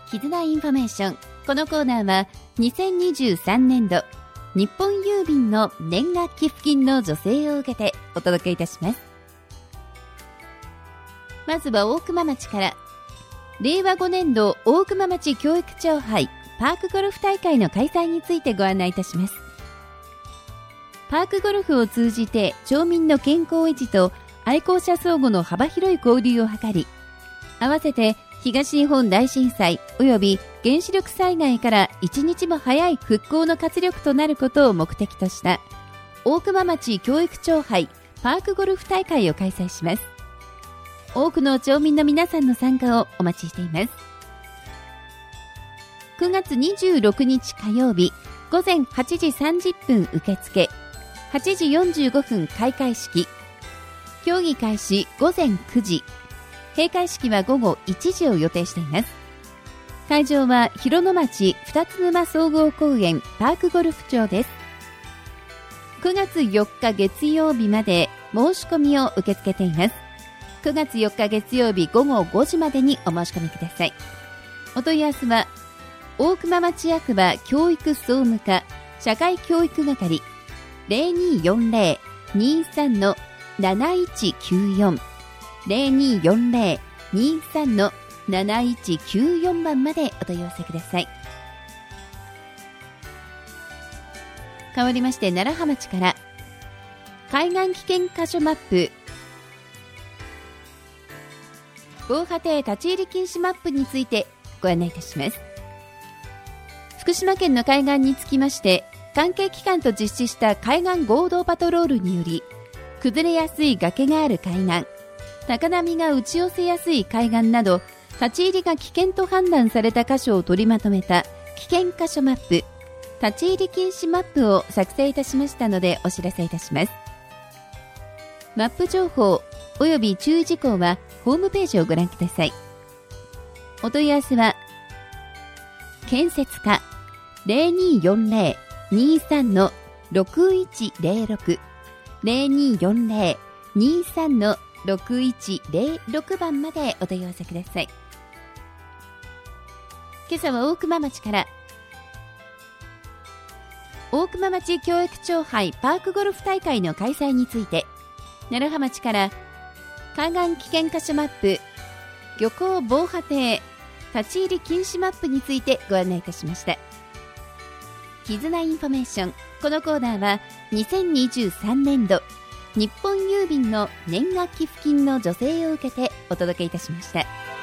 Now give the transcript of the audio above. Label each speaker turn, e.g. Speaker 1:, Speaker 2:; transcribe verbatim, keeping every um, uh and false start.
Speaker 1: 絆インフォメーション。このコーナーはにせんにじゅうさんねんど日本郵便の年賀寄付金の助成を受けてお届けいたします。まずは大熊町から、れいわごねんど大熊町教育長杯パークゴルフ大会の開催についてご案内いたします。パークゴルフを通じて町民の健康維持と愛好者相互の幅広い交流を図り、合わせて東日本大震災及び原子力災害から一日も早い復興の活力となることを目的とした大熊町教育長杯パークゴルフ大会を開催します。多くの町民の皆さんの参加をお待ちしています。くがつにじゅうろくにち火曜日午前はちじさんじゅっぷん受付、はちじよんじゅうごふん開会式、競技開始午前くじ、閉会式は午後いちじを予定しています。会場は広野町二つ沼総合公園パークゴルフ場です。くがつよっか月曜日まで申し込みを受け付けています。くがつよっか月曜日午後ごじまでにお申し込みください。お問い合わせは大熊町役場教育総務課社会教育係 ゼロにーよんゼロ にーさん なないちきゅうよん ゼロにーよんゼロ にーさん なないちきゅうよん 番までお問い合わせください。変わりまして楢葉町から、海岸危険箇所マップ防波堤立ち入り禁止マップについてご案内いたします。福島県の海岸につきまして、関係機関と実施した海岸合同パトロールにより、崩れやすい崖がある海岸、高波が打ち寄せやすい海岸など、立ち入りが危険と判断された箇所を取りまとめた危険箇所マップ、立ち入り禁止マップを作成いたしましたのでお知らせいたします。マップ情報および注意事項はホームページをご覧ください。お問い合わせは建設課 ゼロにーよんゼロ にーさん ろくいちゼロろく ゼロにーよんゼロ にーさん ろくいちゼロろく 番までお問い合わせください。今朝は大熊町から、大熊町教育長杯パークゴルフ大会の開催について、楢葉町から海岸危険箇所マップ漁港防波堤立ち入り禁止マップについてご案内いたしました。絆インフォメーション。このコーナーはにせんにじゅうさんねんど日本郵便の年賀寄付金の助成を受けてお届けいたしました。